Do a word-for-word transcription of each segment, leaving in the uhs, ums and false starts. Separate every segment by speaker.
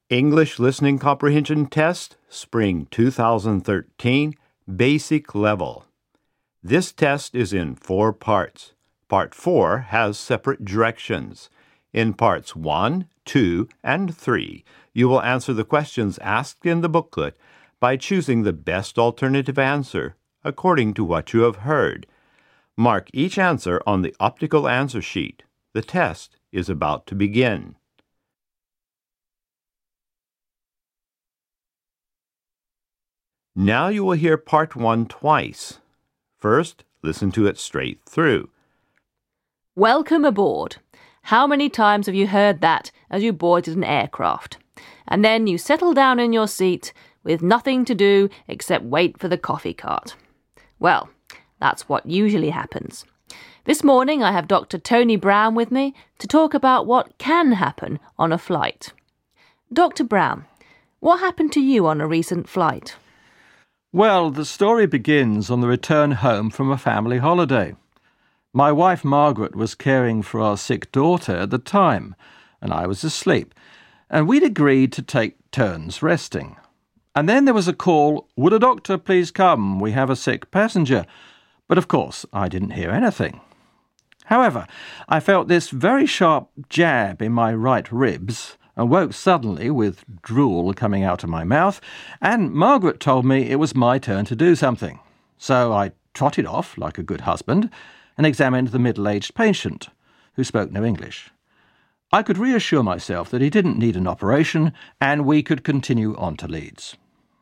Speaker 1: English Listening Comprehension Test, Spring two thousand thirteen, Basic Level. This test is in four parts. Part four has separate directions. In parts one, two, and three, you will answer the questions asked in the booklet by choosing the best alternative answer according to what you have heard. Mark each answer on the optical answer sheet. The test is about to begin. Now you will hear part one twice. First, listen to it straight through.
Speaker 2: Welcome aboard. How many times have you heard that as you boarded an aircraft? And then you settle down in your seat with nothing to do except wait for the coffee cart. Well, that's what usually happens. This morning I have Doctor Tony Brown with me to talk about what can happen on a flight. Doctor Brown, what happened to you on a recent flight?
Speaker 3: Well, the story begins on the return home from a family holiday. My wife Margaret was caring for our sick daughter at the time, and I was asleep, and we'd agreed to take turns resting. And then there was a call, "Would a doctor please come? We have a sick passenger." But of course, I didn't hear anything. However, I felt this very sharp jab in my right ribs, and woke suddenly with drool coming out of my mouth, and Margaret told me it was my turn to do something. So I trotted off like a good husband and examined the middle-aged patient, who spoke no English. I could reassure myself that he didn't need an operation, and we could continue on to Leeds.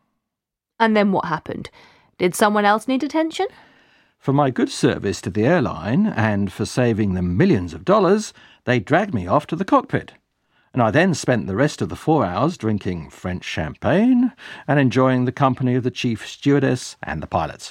Speaker 2: And then what happened? Did someone else need attention?
Speaker 3: For my good service to the airline, and for saving them millions of dollars, they dragged me off to the cockpit. And I then spent the rest of the four hours drinking French champagne and enjoying the company of the chief stewardess and the pilots.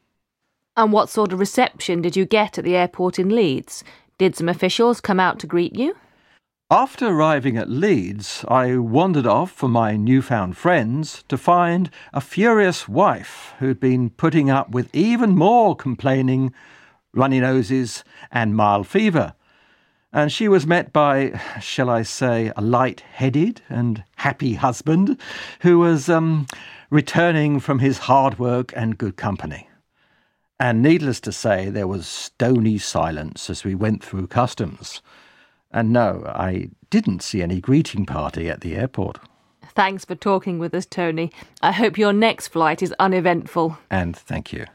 Speaker 2: And what sort of reception did you get at the airport in Leeds? Did some officials come out to greet you?
Speaker 3: After arriving at Leeds, I wandered off for my newfound friends to find a furious wife who'd been putting up with even more complaining, runny noses and mild fever. And she was met by, shall I say, a light-headed and happy husband who was um, returning from his hard work and good company. And needless to say, there was stony silence as we went through customs. And no, I didn't see any greeting party at the airport.
Speaker 2: Thanks for talking with us, Tony. I hope your next flight is uneventful.
Speaker 3: And thank you.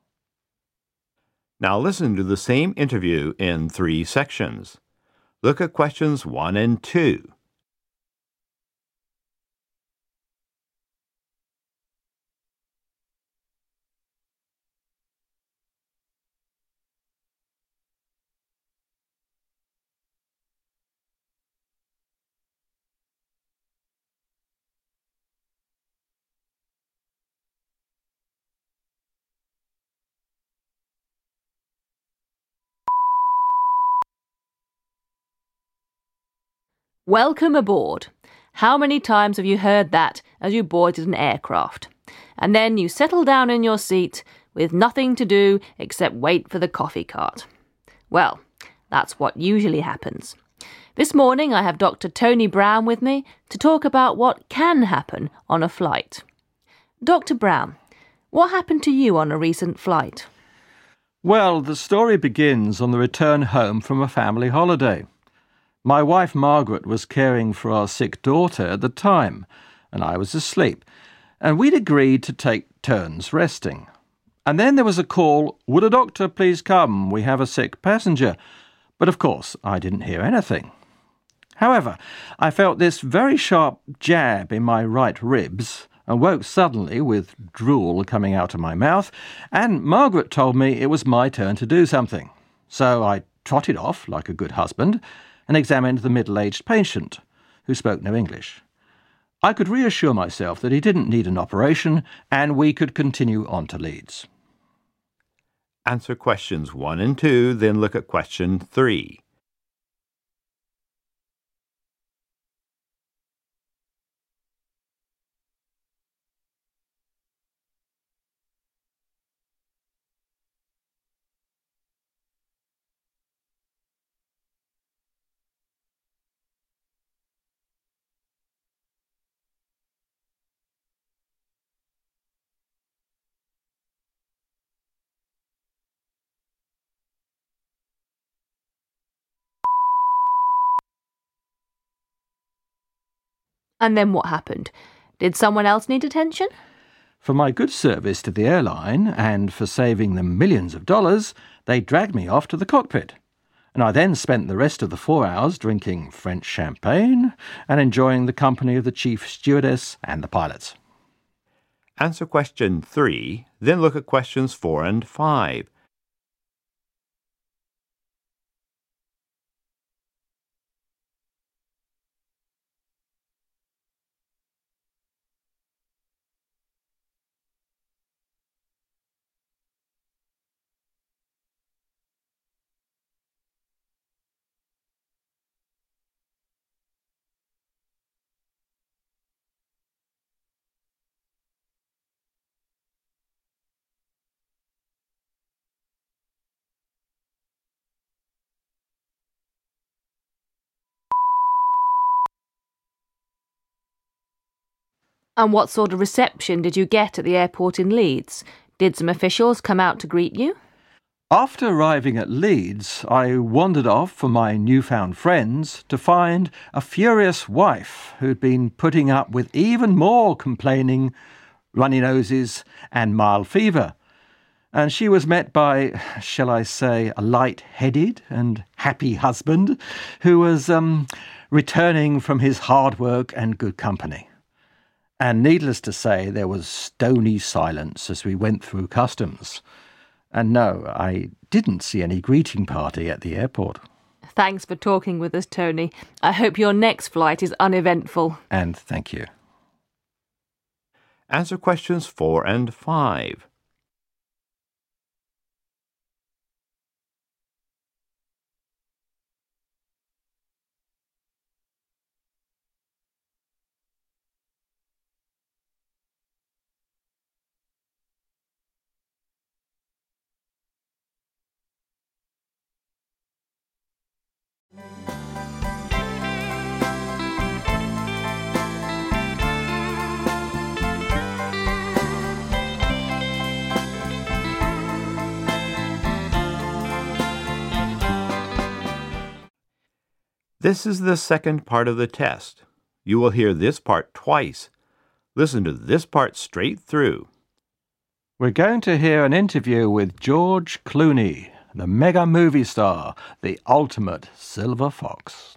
Speaker 1: Now listen to the same interview in three sections. Look at questions one and two.
Speaker 2: Welcome aboard. How many times have you heard that as you boarded an aircraft? And then you settle down in your seat with nothing to do except wait for the coffee cart. Well, that's what usually happens. This morning I have Doctor Tony Brown with me to talk about what can happen on a flight. Doctor Brown, what happened to you on a recent flight?
Speaker 3: Well, the story begins on the return home from a family holiday. My wife Margaret was caring for our sick daughter at the time, and I was asleep, and we'd agreed to take turns resting. And then there was a call, "Would a doctor please come? We have a sick passenger." But of course, I didn't hear anything. However, I felt this very sharp jab in my right ribs, and woke suddenly with drool coming out of my mouth, and Margaret told me it was my turn to do something. So I trotted off like a good husband and examined the middle-aged patient, who spoke no English. I could reassure myself that he didn't need an operation, and we could continue on to Leeds.
Speaker 1: Answer questions one and two, then look at question three.
Speaker 2: And then what happened? Did someone else need attention?
Speaker 3: For my good service to the airline and for saving them millions of dollars, they dragged me off to the cockpit. And I then spent the rest of the four hours drinking French champagne and enjoying the company of the chief stewardess and the pilots.
Speaker 1: Answer question three, then look at questions four and five.
Speaker 2: And what sort of reception did you get at the airport in Leeds? Did some officials come out to greet you?
Speaker 3: After arriving at Leeds, I wandered off for my newfound friends to find a furious wife who'd been putting up with even more complaining, runny noses and mild fever. And she was met by, shall I say, a light-headed and happy husband who was um, returning from his hard work and good company. And needless to say, there was stony silence as we went through customs. And no, I didn't see any greeting party at the airport.
Speaker 2: Thanks for talking with us, Tony. I hope your next flight is uneventful.
Speaker 3: And thank you.
Speaker 1: Answer questions four and five. This is the second part of the test. You will hear this part twice. Listen to this part straight through.
Speaker 3: We're going to hear an interview with George Clooney, the mega movie star, the ultimate silver fox.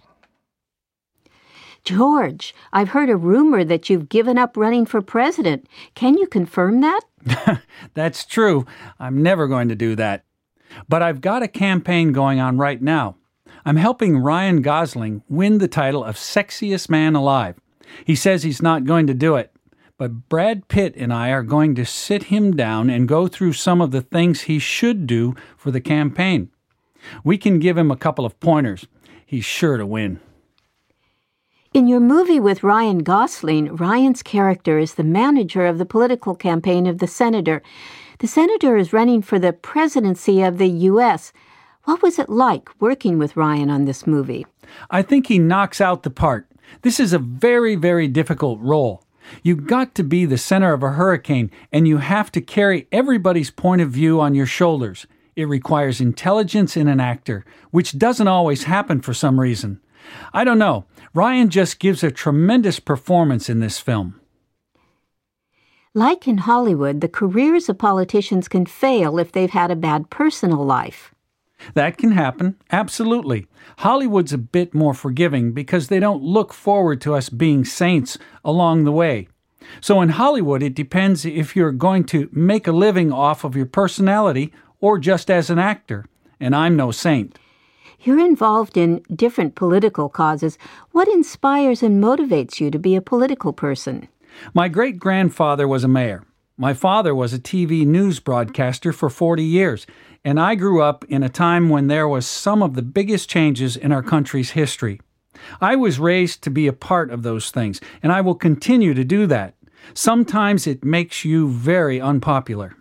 Speaker 4: George, I've heard a rumor that you've given up running for president. Can you confirm that?
Speaker 5: That's true. I'm never going to do that. But I've got a campaign going on right now. I'm helping Ryan Gosling win the title of Sexiest Man Alive. He says he's not going to do it, but Brad Pitt and I are going to sit him down and go through some of the things he should do for the campaign. We can give him a couple of pointers. He's sure to win.
Speaker 4: In your movie with Ryan Gosling, Ryan's character is the manager of the political campaign of the senator. The senator is running for the presidency of the U S What was it like working with Ryan on this movie?
Speaker 5: I think he knocks out the part. This is a very, very difficult role. You've got to be the center of a hurricane, and you have to carry everybody's point of view on your shoulders. It requires intelligence in an actor, which doesn't always happen for some reason. I don't know. Ryan just gives a tremendous performance in this film.
Speaker 4: Like in Hollywood, the careers of politicians can fail if they've had a bad personal life.
Speaker 5: That can happen, absolutely. Hollywood's a bit more forgiving because they don't look forward to us being saints along the way. So in Hollywood, it depends if you're going to make a living off of your personality or just as an actor. And I'm no saint.
Speaker 4: You're involved in different political causes. What inspires and motivates you to be a political person?
Speaker 5: My great-grandfather was a mayor. My father was a T V news broadcaster for forty years, and I grew up in a time when there was some of the biggest changes in our country's history. I was raised to be a part of those things, and I will continue to do that. Sometimes it makes you very unpopular.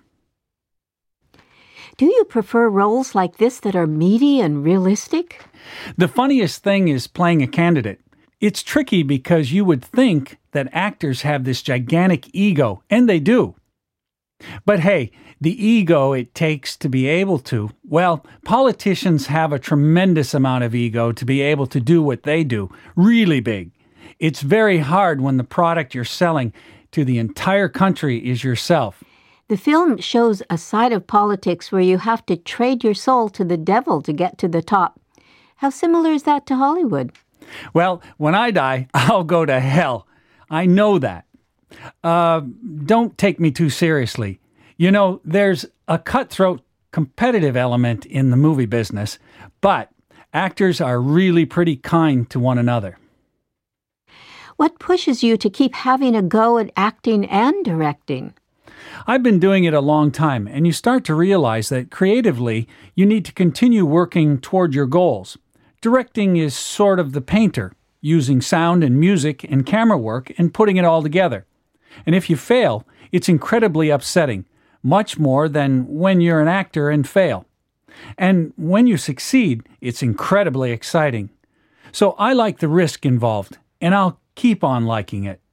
Speaker 4: Do you prefer roles like this that are meaty and realistic?
Speaker 5: The funniest thing is playing a candidate. It's tricky because you would think that actors have this gigantic ego, and they do. But hey, the ego it takes to be able to, well, politicians have a tremendous amount of ego to be able to do what they do, really big. It's very hard when the product you're selling to the entire country is yourself.
Speaker 4: The film shows a side of politics where you have to trade your soul to the devil to get to the top. How similar is that to Hollywood?
Speaker 5: Well, when I die, I'll go to hell. I know that. Uh, don't take me too seriously. You know, there's a cutthroat competitive element in the movie business, but actors are really pretty kind to one another.
Speaker 4: What pushes you to keep having a go at acting and directing?
Speaker 5: I've been doing it a long time, and you start to realize that creatively, you need to continue working toward your goals. Directing is sort of the painter, using sound and music and camera work and putting it all together. And if you fail, it's incredibly upsetting, much more than when you're an actor and fail. And when you succeed, it's incredibly exciting. So I like the risk involved, and I'll keep on liking it.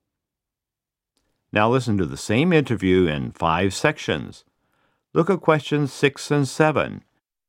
Speaker 1: Now listen to the same interview in five sections. Look at questions six and seven.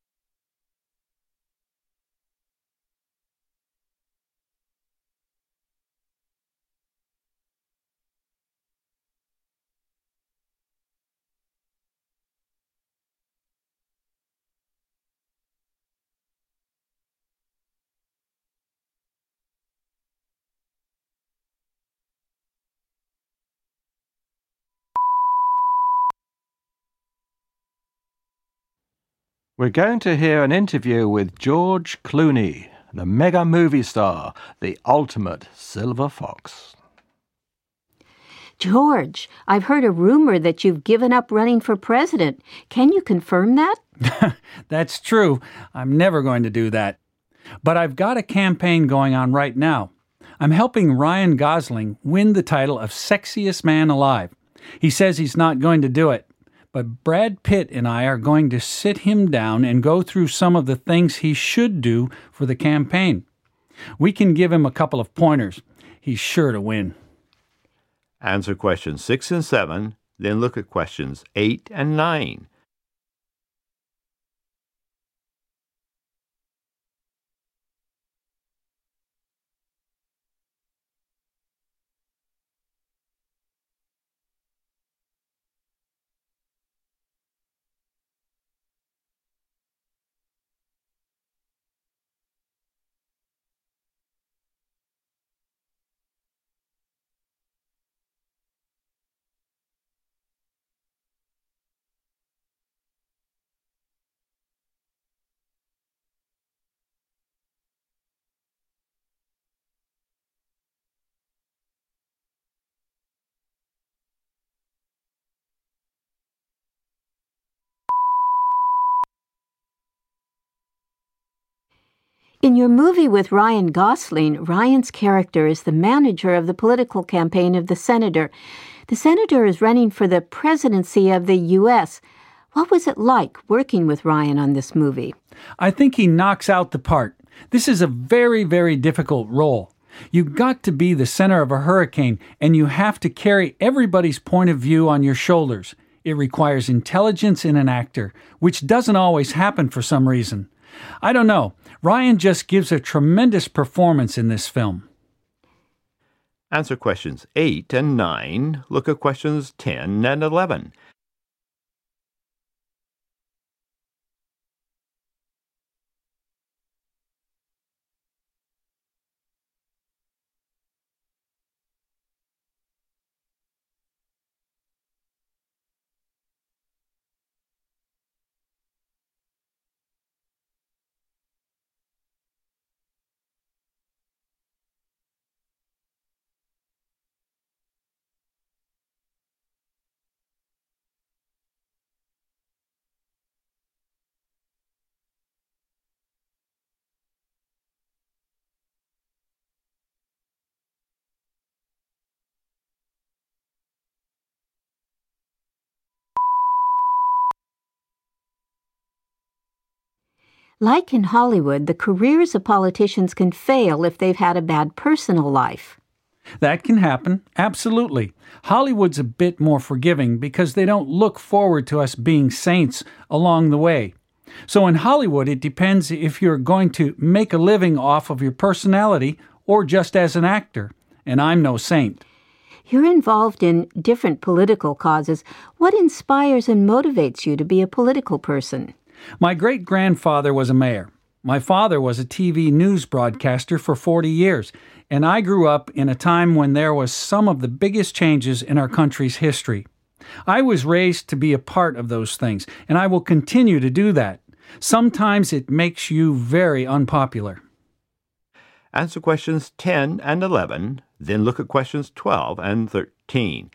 Speaker 3: We're going to hear an interview with George Clooney, the mega movie star, the ultimate silver fox.
Speaker 4: George, I've heard a rumor that you've given up running for president. Can you confirm that?
Speaker 5: That's true. I'm never going to do that. But I've got a campaign going on right now. I'm helping Ryan Gosling win the title of Sexiest Man Alive. He says he's not going to do it. But Brad Pitt and I are going to sit him down and go through some of the things he should do for the campaign. We can give him a couple of pointers. He's sure to win.
Speaker 1: Answer questions six and seven, then look at questions eight and nine.
Speaker 4: In your movie with Ryan Gosling, Ryan's character is the manager of the political campaign of the senator. The senator is running for the presidency of the U S What was it like working with Ryan on this movie?
Speaker 5: I think he knocks out the part. This is a very, very difficult role. You've got to be the center of a hurricane, and you have to carry everybody's point of view on your shoulders. It requires intelligence in an actor, which doesn't always happen for some reason. I don't know. Ryan just gives a tremendous performance in this film.
Speaker 1: Answer questions eight and nine. Look at questions ten and eleven.
Speaker 4: Like in Hollywood, the careers of politicians can fail if they've had a bad personal life.
Speaker 5: That can happen, absolutely. Hollywood's a bit more forgiving because they don't look forward to us being saints along the way. So in Hollywood, it depends if you're going to make a living off of your personality or just as an actor, and I'm no saint.
Speaker 4: You're involved in different political causes. What inspires and motivates you to be a political person?
Speaker 5: My great-grandfather was a mayor. My father was a T V news broadcaster for forty years, and I grew up in a time when there was some of the biggest changes in our country's history. I was raised to be a part of those things, and I will continue to do that. Sometimes it makes you very unpopular.
Speaker 1: Answer questions ten and eleven, then look at questions twelve and thirteen.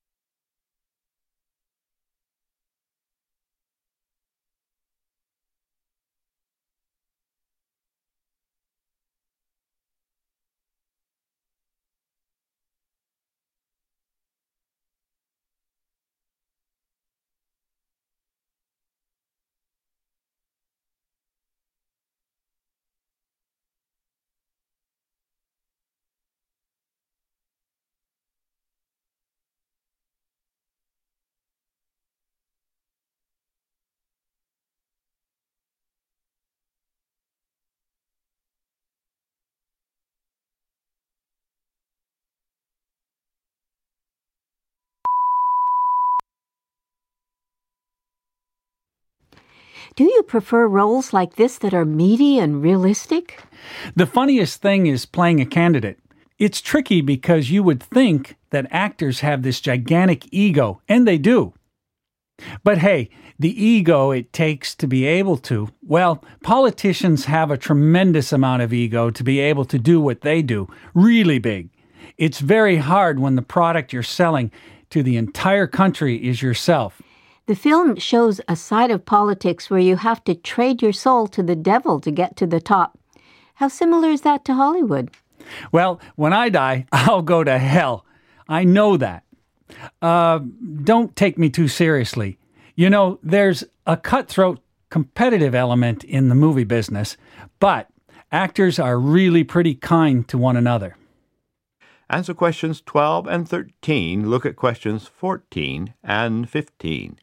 Speaker 4: Do you prefer roles like this that are meaty and realistic?
Speaker 5: The funniest thing is playing a candidate. It's tricky because you would think that actors have this gigantic ego, and they do. But hey, the ego it takes to be able to, well, politicians have a tremendous amount of ego to be able to do what they do, really big. It's very hard when the product you're selling to the entire country is yourself.
Speaker 4: The film shows a side of politics where you have to trade your soul to the devil to get to the top. How similar is that to Hollywood?
Speaker 5: Well, when I die, I'll go to hell. I know that. Uh, don't take me too seriously. You know, there's a cutthroat competitive element in the movie business, but actors are really pretty kind to one another.
Speaker 1: Answer questions twelve and thirteen. Look at questions fourteen and fifteen.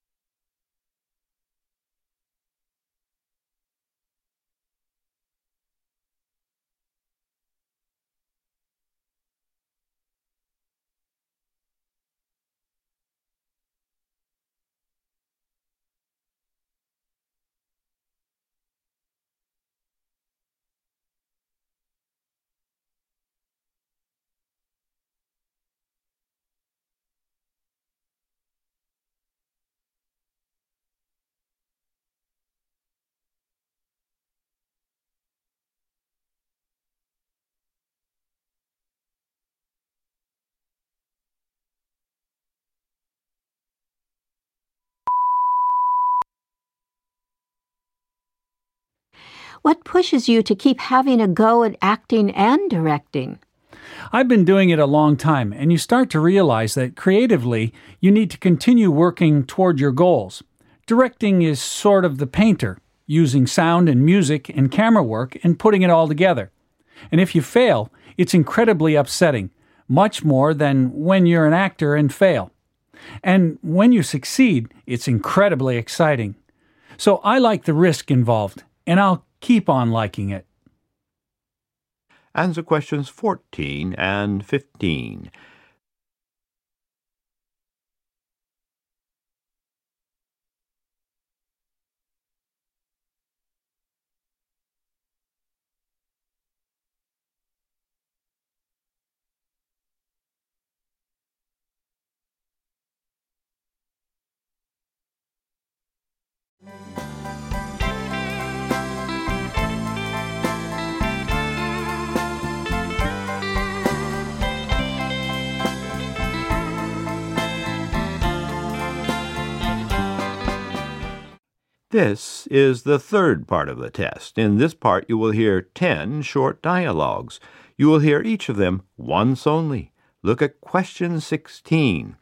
Speaker 4: What pushes you to keep having a go at acting and directing?
Speaker 5: I've been doing it a long time, and you start to realize that creatively, you need to continue working toward your goals. Directing is sort of the painter, using sound and music and camera work and putting it all together. And if you fail, it's incredibly upsetting, much more than when you're an actor and fail. And when you succeed, it's incredibly exciting. So I like the risk involved, and I'll keep on liking it.
Speaker 1: Answer questions fourteen and fifteen. This is the third part of the test. In this part, you will hear ten short dialogues. You will hear each of them once only. Look at question sixteen.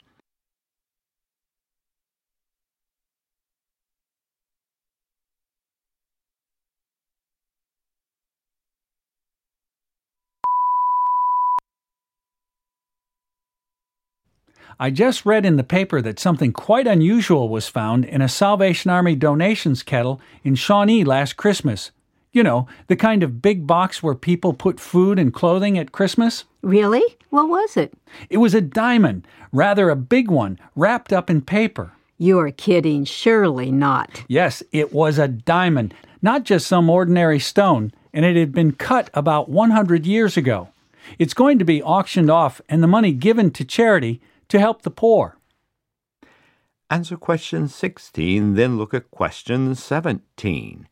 Speaker 5: I just read in the paper that something quite unusual was found in a Salvation Army donations kettle in Shawnee last Christmas. You know, the kind of big box where people put food and clothing at Christmas.
Speaker 4: Really? What was it?
Speaker 5: It was a diamond, rather a big one, wrapped up in paper.
Speaker 4: You're kidding. Surely not.
Speaker 5: Yes, it was a diamond, not just some ordinary stone, and it had been cut about one hundred years ago. It's going to be auctioned off and the money given to charity to help the poor.
Speaker 1: Answer question sixteen, then look at question seventeen.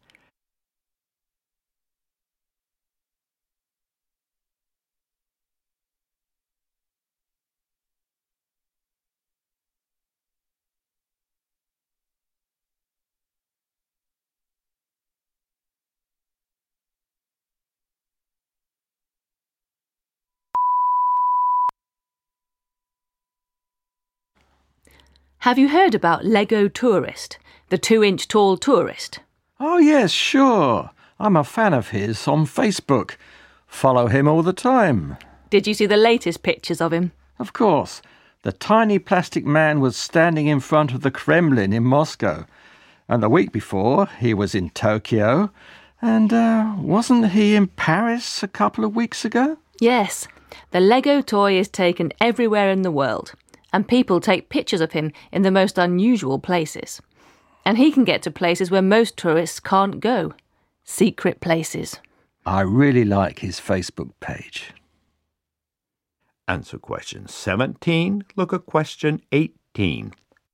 Speaker 2: Have you heard about Lego Tourist, the two-inch tall tourist?
Speaker 3: Oh, yes, sure. I'm a fan of his on Facebook. Follow him all the time.
Speaker 2: Did you see the latest pictures of him?
Speaker 3: Of course. The tiny plastic man was standing in front of the Kremlin in Moscow. And the week before, he was in Tokyo. And uh, wasn't he in Paris a couple of weeks ago?
Speaker 2: Yes. The Lego toy is taken everywhere in the world, and people take pictures of him in the most unusual places. And he can get to places where most tourists can't go. Secret places.
Speaker 3: I really like his Facebook page.
Speaker 1: Answer question seventeen. Look at question eighteen.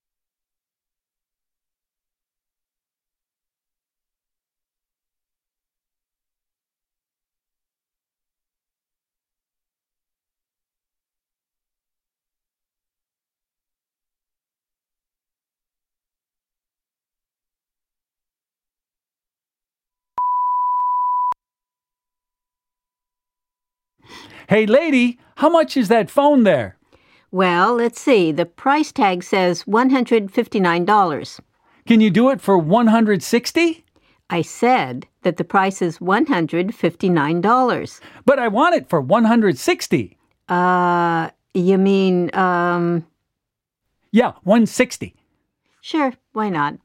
Speaker 5: Hey, lady, how much is that phone there?
Speaker 4: Well, let's see. The price tag says one hundred fifty-nine dollars.
Speaker 5: Can you do it for one hundred sixty dollars?
Speaker 4: I said that the price is one hundred fifty-nine dollars.
Speaker 5: But I want it for one hundred sixty dollars.
Speaker 4: Uh, you mean, um...
Speaker 5: Yeah, one hundred sixty dollars.
Speaker 4: Sure, why not?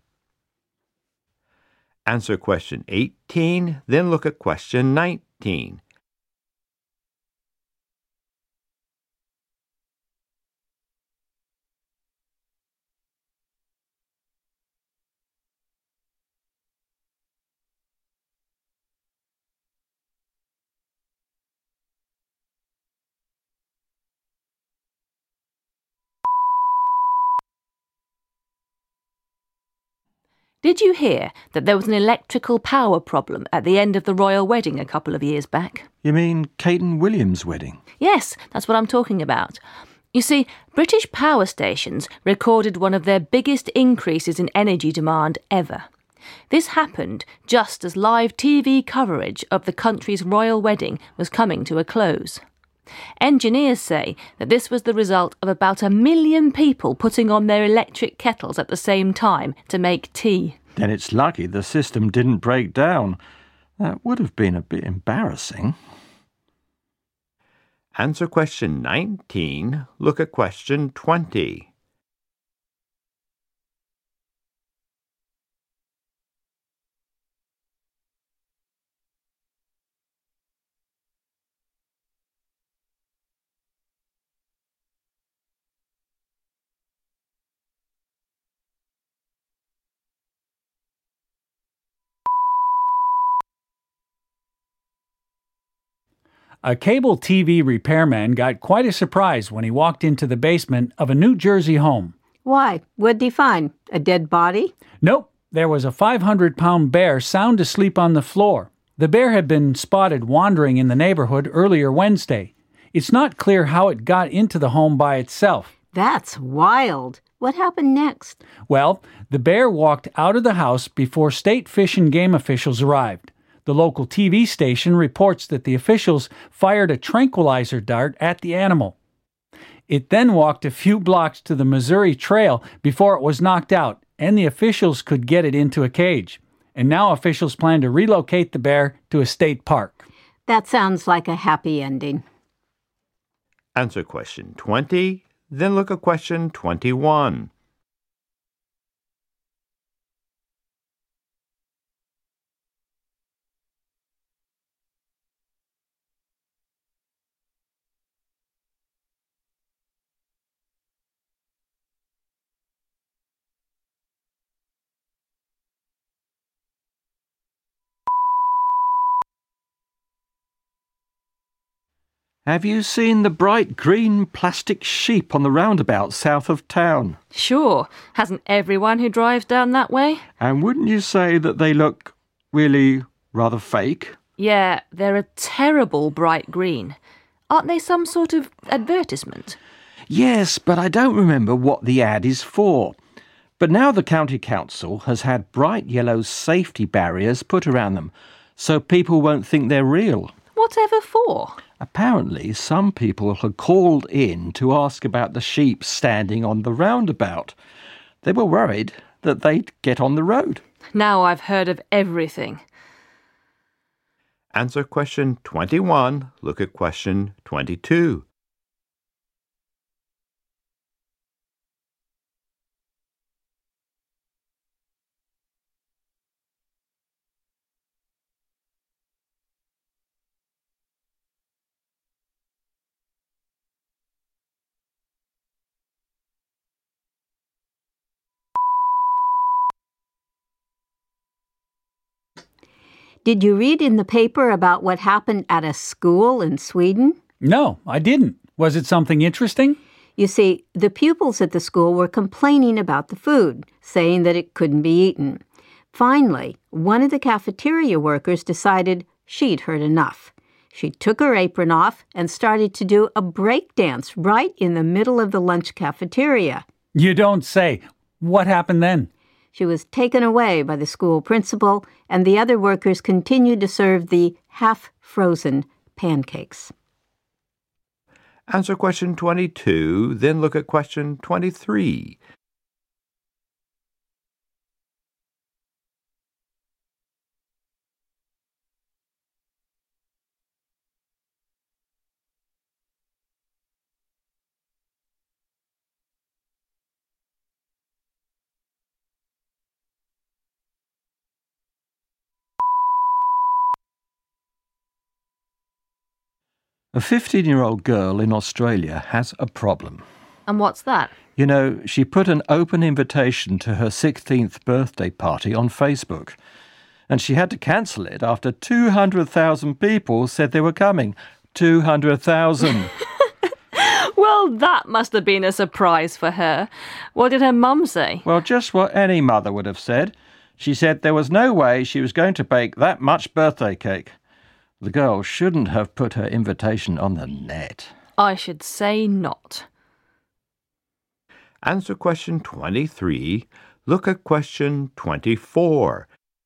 Speaker 1: Answer question eighteen, then look at question nineteen.
Speaker 2: Did you hear that there was an electrical power problem at the end of the royal wedding a couple of years back?
Speaker 3: You mean Kate and William's wedding?
Speaker 2: Yes, that's what I'm talking about. You see, British power stations recorded one of their biggest increases in energy demand ever. This happened just as live T V coverage of the country's royal wedding was coming to a close. Engineers say that this was the result of about a million people putting on their electric kettles at the same time to make tea.
Speaker 3: Then it's lucky the system didn't break down. That would have been a bit embarrassing.
Speaker 1: Answer question nineteen. Look at question twenty.
Speaker 5: A cable T V repairman got quite a surprise when he walked into the basement of a New Jersey home.
Speaker 4: Why? What'd he find? A dead body?
Speaker 5: Nope, there was a five hundred pound bear sound asleep on the floor. The bear had been spotted wandering in the neighborhood earlier Wednesday. It's not clear how it got into the home by itself.
Speaker 4: That's wild. What happened next?
Speaker 5: Well, the bear walked out of the house before state fish and game officials arrived. The local T V station reports that the officials fired a tranquilizer dart at the animal. It then walked a few blocks to the Missouri Trail before it was knocked out, and the officials could get it into a cage. And now officials plan to relocate the bear to a state park.
Speaker 4: That sounds like a happy ending.
Speaker 1: Answer question twenty, then look at question twenty-one.
Speaker 3: Have you seen the bright green plastic sheep on the roundabout south of town?
Speaker 2: Sure. Hasn't everyone who drives down that way?
Speaker 3: And wouldn't you say that they look really rather fake?
Speaker 2: Yeah, they're a terrible bright green. Aren't they some sort of advertisement?
Speaker 3: Yes, but I don't remember what the ad is for. But now the county council has had bright yellow safety barriers put around them, so people won't think they're real.
Speaker 2: Whatever for?
Speaker 3: Apparently, some people had called in to ask about the sheep standing on the roundabout. They were worried that they'd get on the road.
Speaker 2: Now I've heard of everything.
Speaker 1: Answer question twenty-one. Look at question twenty-two.
Speaker 4: Did you read in the paper about what happened at a school in Sweden?
Speaker 5: No, I didn't. Was it something interesting?
Speaker 4: You see, the pupils at the school were complaining about the food, saying that it couldn't be eaten. Finally, one of the cafeteria workers decided she'd heard enough. She took her apron off and started to do a break dance right in the middle of the lunch cafeteria.
Speaker 5: You don't say. What happened then?
Speaker 4: She was taken away by the school principal, and the other workers continued to serve the half-frozen pancakes.
Speaker 1: Answer question twenty-two, then look at question twenty-three.
Speaker 3: A fifteen-year-old girl in Australia has a problem.
Speaker 2: And what's that?
Speaker 3: You know, she put an open invitation to her sixteenth birthday party on Facebook, and she had to cancel it after two hundred thousand people said they were coming. two hundred thousand.
Speaker 2: Well, that must have been a surprise for her. What did her mum say?
Speaker 3: Well, just what any mother would have said. She said there was no way she was going to bake that much birthday cake. The girl shouldn't have put her invitation on the net.
Speaker 2: I should say not.
Speaker 1: Answer question twenty-three. Look at question twenty-four.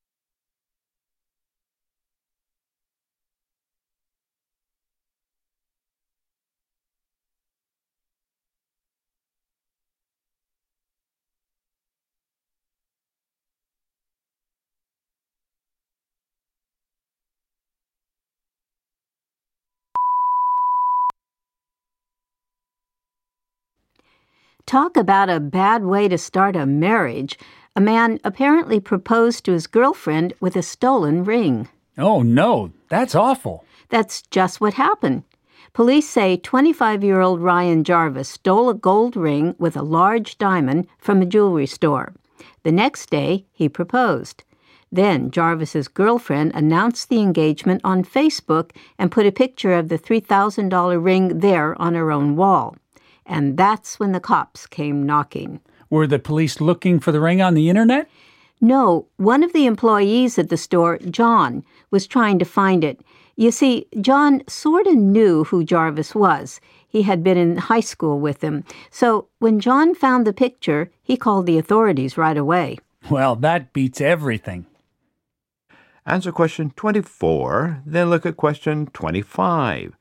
Speaker 4: Talk about a bad way to start a marriage. A man apparently proposed to his girlfriend with a stolen ring.
Speaker 5: Oh, no, that's awful.
Speaker 4: That's just what happened. Police say twenty-five-year-old Ryan Jarvis stole a gold ring with a large diamond from a jewelry store. The next day, he proposed. Then Jarvis's girlfriend announced the engagement on Facebook and put a picture of the three thousand dollars ring there on her own wall. And that's when the cops came knocking.
Speaker 5: Were the police looking for the ring on the internet?
Speaker 4: No, one of the employees at the store, John, was trying to find it. You see, John sort of knew who Jarvis was. He had been in high school with him. So when John found the picture, he called the authorities right away.
Speaker 5: Well, that beats everything.
Speaker 1: Answer question twenty-four, then look at question twenty-five.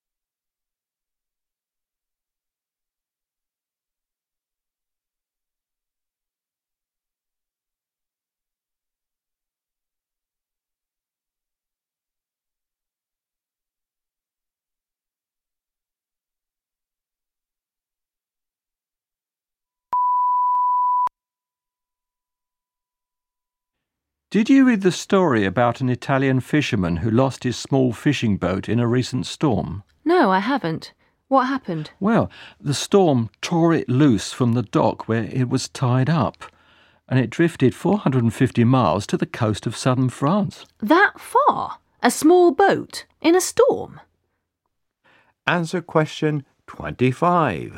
Speaker 3: Did you read the story about an Italian fisherman who lost his small fishing boat in a recent storm?
Speaker 2: No, I haven't. What happened?
Speaker 3: Well, the storm tore it loose from the dock where it was tied up, and it drifted four hundred fifty miles to the coast of southern France.
Speaker 2: That far? A small boat? In a storm?
Speaker 1: answer question twenty-five.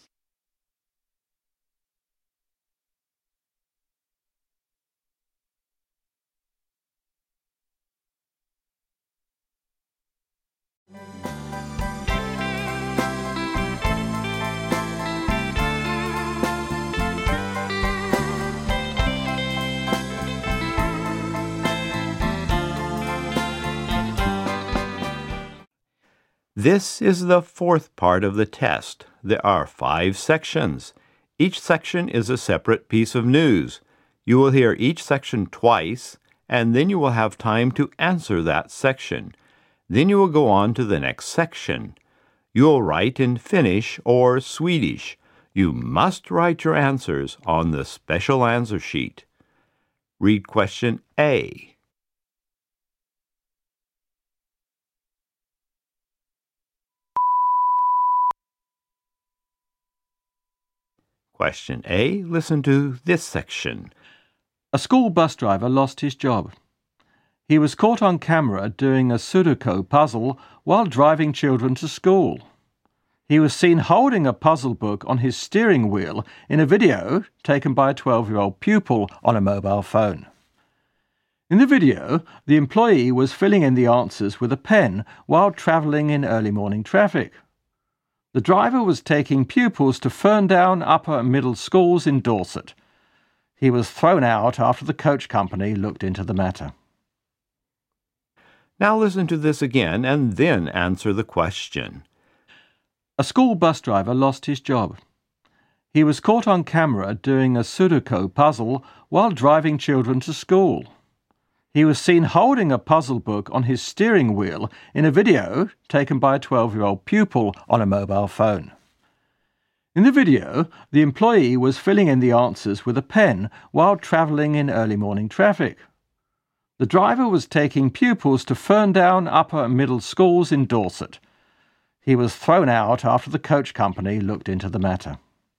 Speaker 1: This is the fourth part of the test. There are five sections. Each section is a separate piece of news. You will hear each section twice, and then you will have time to answer that section. Then you will go on to the next section. You will write in Finnish or Swedish. You must write your answers on the special answer sheet. Read question A. Question A, listen to this section.
Speaker 3: A school bus driver lost his job. He was caught on camera doing a Sudoku puzzle while driving children to school. He was seen holding a puzzle book on his steering wheel in a video taken by a twelve-year-old pupil on a mobile phone. In the video, the employee was filling in the answers with a pen while travelling in early morning traffic. The driver was taking pupils to Ferndown Upper and Middle Schools in Dorset. He was thrown out after the coach company looked into the matter.
Speaker 1: Now listen to this again and then answer the question.
Speaker 3: A school bus driver lost his job. He was caught on camera doing a Sudoku puzzle while driving children to school. He was seen holding a puzzle book on his steering wheel in a video taken by a twelve-year-old pupil on a mobile phone. In the video, the employee was filling in the answers with a pen while travelling in early morning traffic. The driver was taking pupils to Ferndown Upper and Middle Schools in Dorset. He was thrown out after the coach company looked into the matter.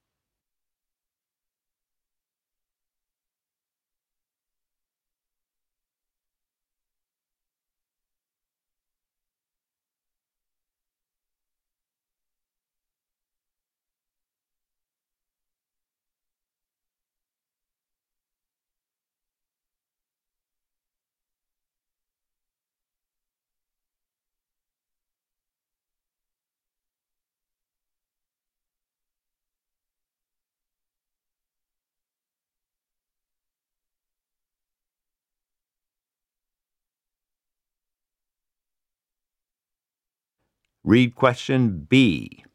Speaker 1: Read question B.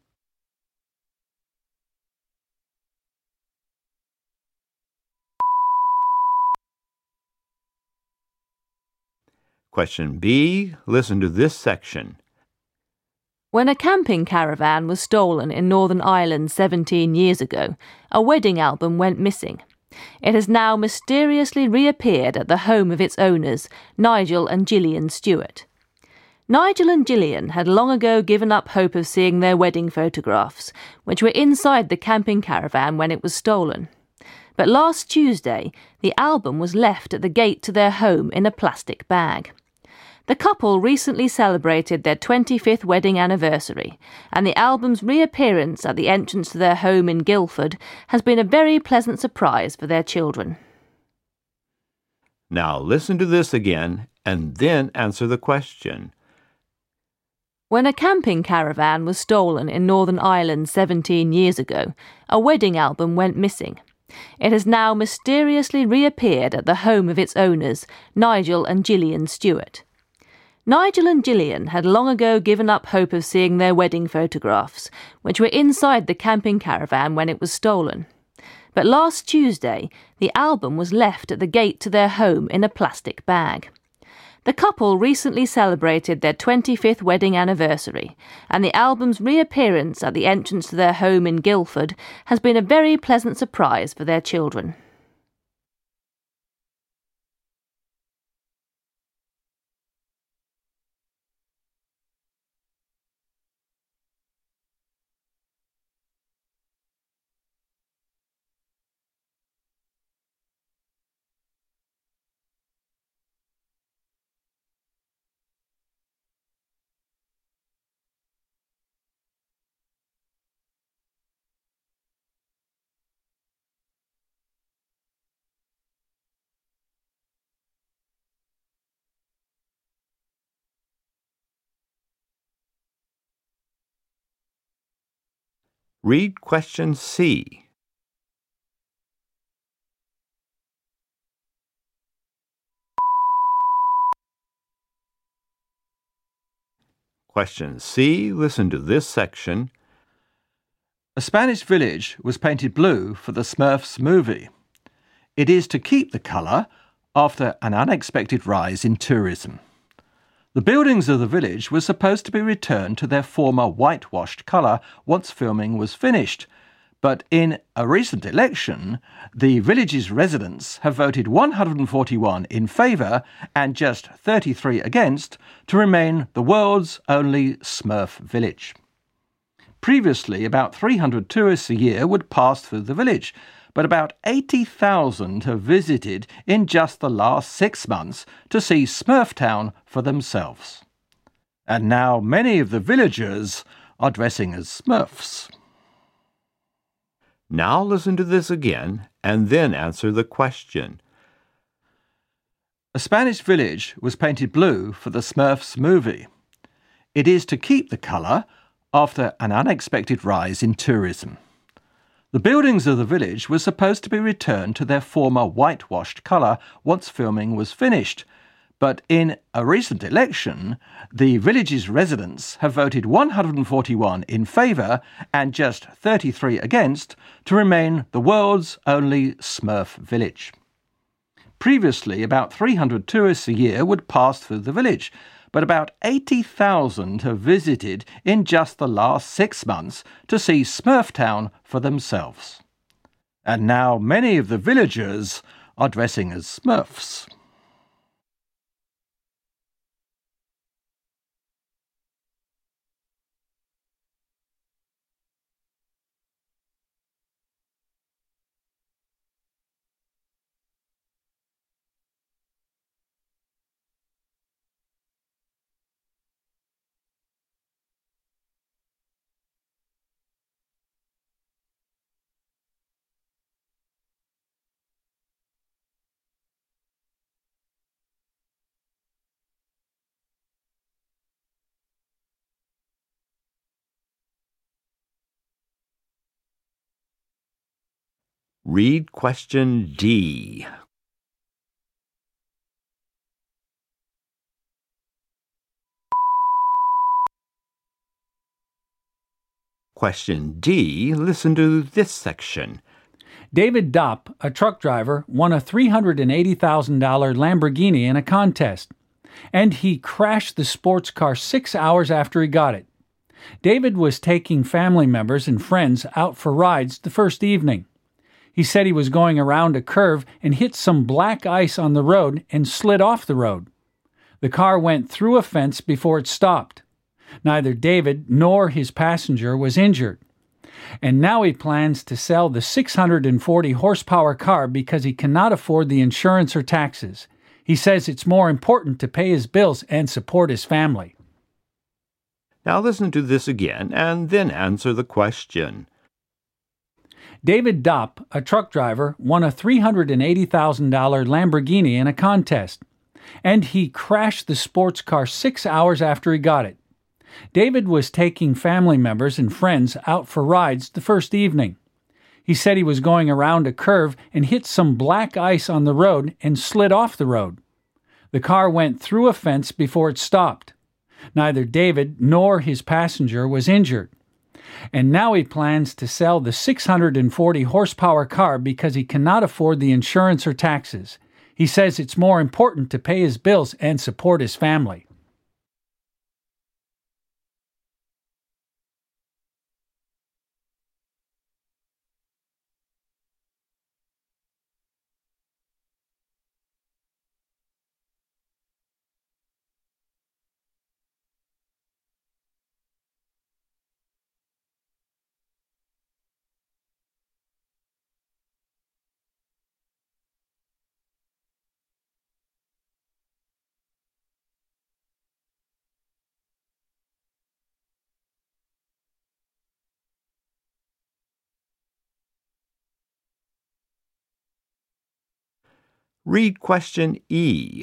Speaker 1: Question B, listen to this section.
Speaker 2: When a camping caravan was stolen in Northern Ireland seventeen years ago, a wedding album went missing. It has now mysteriously reappeared at the home of its owners, Nigel and Gillian Stewart. Nigel and Gillian had long ago given up hope of seeing their wedding photographs, which were inside the camping caravan when it was stolen. But last Tuesday, the album was left at the gate to their home in a plastic bag. The couple recently celebrated their twenty-fifth wedding anniversary, and the album's reappearance at the entrance to their home in Guildford has been a very pleasant surprise for their children.
Speaker 1: Now listen to this again, and then answer the question.
Speaker 2: When a camping caravan was stolen in Northern Ireland seventeen years ago, a wedding album went missing. It has now mysteriously reappeared at the home of its owners, Nigel and Gillian Stewart. Nigel and Gillian had long ago given up hope of seeing their wedding photographs, which were inside the camping caravan when it was stolen. But last Tuesday, the album was left at the gate to their home in a plastic bag. The couple recently celebrated their twenty-fifth wedding anniversary, and the album's reappearance at the entrance to their home in Guildford has been a very pleasant surprise for their children.
Speaker 1: Read question C. Question C, listen to this section.
Speaker 3: A Spanish village was painted blue for the Smurfs movie. It is to keep the colour after an unexpected rise in tourism. The buildings of the village were supposed to be returned to their former whitewashed colour once filming was finished, but in a recent election, the village's residents have voted one hundred forty-one in favour and just thirty-three against to remain the world's only Smurf village. Previously, about three hundred tourists a year would pass through the village, but about eighty thousand have visited in just the last six months to see Smurftown for themselves. And now many of the villagers are dressing as Smurfs.
Speaker 1: Now listen to this again and then answer the question.
Speaker 3: A Spanish village was painted blue for the Smurfs movie. It is to keep the colour after an unexpected rise in tourism. The buildings of the village were supposed to be returned to their former whitewashed colour once filming was finished, but in a recent election, the village's residents have voted one hundred forty-one in favour and just thirty-three against to remain the world's only Smurf village. Previously, about three hundred tourists a year would pass through the village, but about eighty thousand have visited in just the last six months to see Smurftown for themselves. And now many of the villagers are dressing as Smurfs.
Speaker 1: Read question D. Question D, listen to this section.
Speaker 5: David Dopp, a truck driver, won a three hundred eighty thousand dollars Lamborghini in a contest, and he crashed the sports car six hours after he got it. David was taking family members and friends out for rides the first evening. He said he was going around a curve and hit some black ice on the road and slid off the road. The car went through a fence before it stopped. Neither David nor his passenger was injured. And now he plans to sell the six hundred forty horsepower car because he cannot afford the insurance or taxes. He says it's more important to pay his bills and support his family.
Speaker 1: Now listen to this again and then answer the question.
Speaker 5: David Dopp, a truck driver, won a three hundred eighty thousand dollars Lamborghini in a contest, and he crashed the sports car six hours after he got it. David was taking family members and friends out for rides the first evening. He said he was going around a curve and hit some black ice on the road and slid off the road. The car went through a fence before it stopped. Neither David nor his passenger was injured. And now he plans to sell the six hundred forty horsepower car because he cannot afford the insurance or taxes. He says it's more important to pay his bills and support his family.
Speaker 1: Read question E.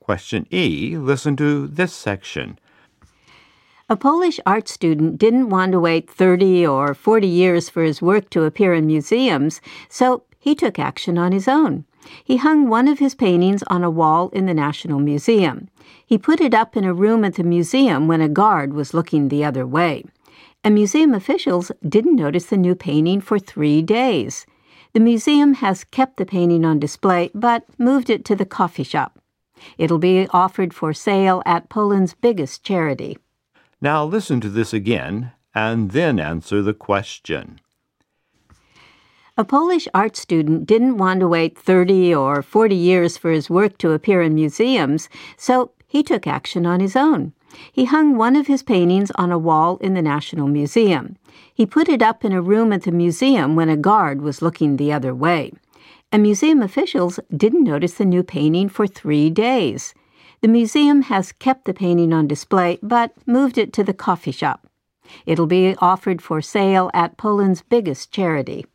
Speaker 1: Question E, listen to this section.
Speaker 4: A Polish art student didn't want to wait thirty or forty years for his work to appear in museums, so he took action on his own. He hung one of his paintings on a wall in the National Museum. He put it up in a room at the museum when a guard was looking the other way. And museum officials didn't notice the new painting for three days. The museum has kept the painting on display, but moved it to the coffee shop. It'll be offered for sale at Poland's biggest charity.
Speaker 1: Now listen to this again, and then answer the question.
Speaker 4: A Polish art student didn't want to wait thirty or forty years for his work to appear in museums, so he took action on his own. He hung one of his paintings on a wall in the National Museum. He put it up in a room at the museum when a guard was looking the other way. And museum officials didn't notice the new painting for three days. The museum has kept the painting on display, but moved it to the coffee shop. It'll be offered for sale at Poland's biggest charity.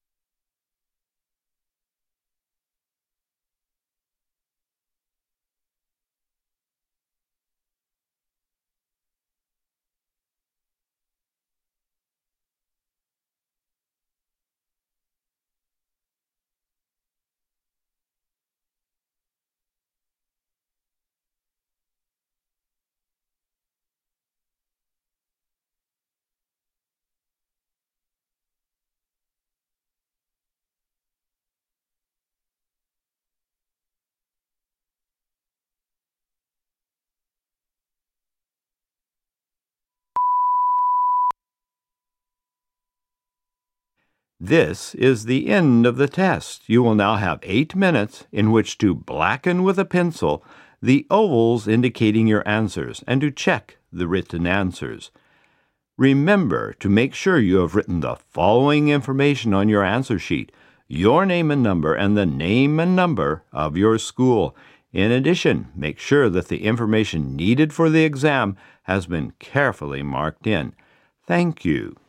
Speaker 1: This is the end of the test. You will now have eight minutes in which to blacken with a pencil the ovals indicating your answers and to check the written answers. Remember to make sure you have written the following information on your answer sheet: your name and number and the name and number of your school. In addition, make sure that the information needed for the exam has been carefully marked in. Thank you.